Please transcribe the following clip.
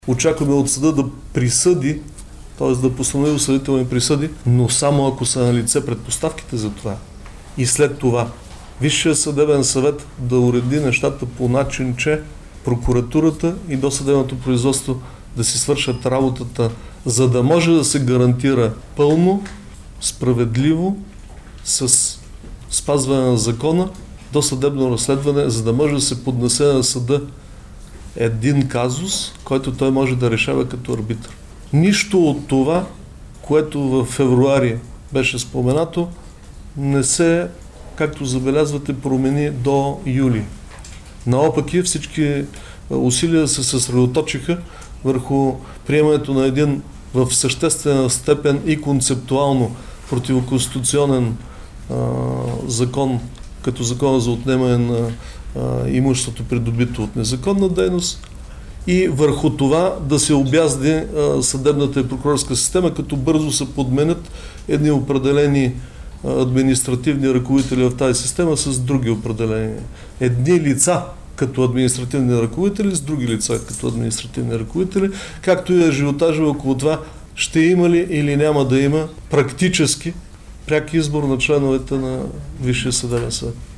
Очакваме от съда да присъди, т.е. да постанови осъдителни присъди, но само ако са налице предпоставките за това. И след това Висшият съдебен съвет да уреди нещата по начин, че прокуратурата и досъдебното производство да си свършат работата, за да може да се гарантира пълно, справедливо, с спазване на закона, досъдебно разследване, за да може да се поднесе на съда един казус, който той може да решава като арбитър. Нищо от това, което в февруари беше споменато, не се, както забелязвате, промени до юли. Наопаки всички усилия се съсредоточиха върху приемането на един в съществена степен и концептуално противоконституционен закон, като закона за отнемане на имуществото, придобито от незаконна дейност, и върху това да се обязди съдебната и прокурорска система, като бързо се подменят едни определени административни ръководители в тази система с други определени. Едни лица като административни ръководители с други лица като административни ръководители, както и ажиотажа около това ще има ли или няма да има практически пряк избор на членовете на Висшия съдебен съвет.